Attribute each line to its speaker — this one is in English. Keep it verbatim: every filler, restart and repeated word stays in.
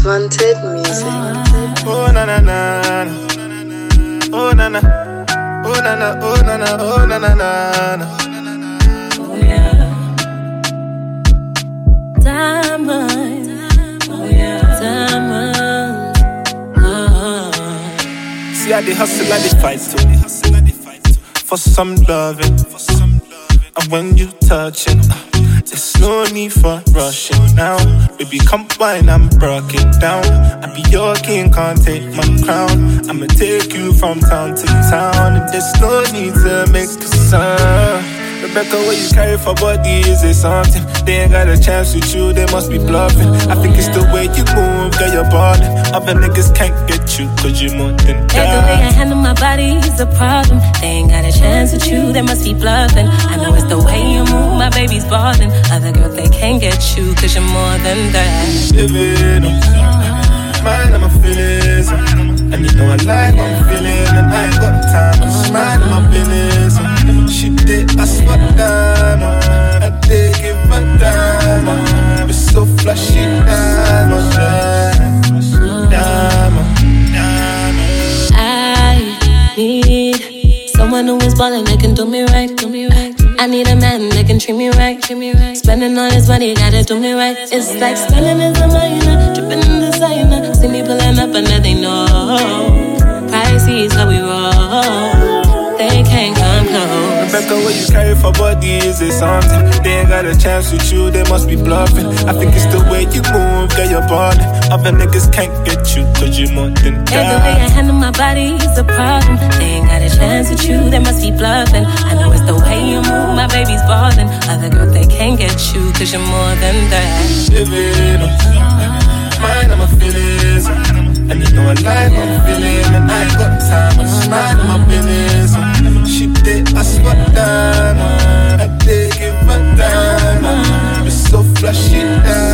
Speaker 1: Wanted music.
Speaker 2: Oh na na na, oh na na, oh na na, oh na na, oh na na na.
Speaker 3: Oh yeah, diamond. Oh yeah, diamond. Oh.
Speaker 2: See how they hustle and they fight too, for some loving, and when you touching, there's no need for rushing now. Baby, come wine, I'm broken down. I be your king, can't take my crown. I'ma take you from town to town, and there's no need to make a sound. Rebecca, what you carry for body, is it something? They ain't got a chance with you, they must be bluffing. I think it's the way you move, girl, you're ballin'. Other niggas can't get you, cause you more than that.
Speaker 3: Yeah, the way I handle my body is a problem. They ain't got a chance with you, they must be bluffing. I know it's the way you move, my baby's ballin'. Other girls, they can't get you, cause you're more than that.
Speaker 2: Living on mine, I'm a feelings. And you know I like what I'm feeling, and I ain't got time to mind my business. She did, I swear down, I did give her time. It's so flashy, diamond, diamond, diamond.
Speaker 3: I need someone who is ballin' that can do me right, do me right. I need a man that can treat me right, treat me right. Spending all his money, gotta do me right. It's like spending his minor, dripping in designer. See me pulling up and then they know. Pisces, how we roll. They can't come close.
Speaker 2: Rebecca, what you carry for body, is it something? They ain't got a chance with you, they must be bluffing. I think it's the way you move, girl, you're ballin'. Other niggas can't get you, cause you more than that.
Speaker 3: Yeah, the way I handle my body is a problem. They ain't got a chance with you, they must be bluffing. I know it's the way you move, my baby's ballin'. Other girls, they can't get you, cause you're more than that.
Speaker 2: Living on mine, I'm a feelings. And you know I like what I'm feeling, and I ain't got time to mind my business. She did, I swear down, I did give her time. It's so flashy, down.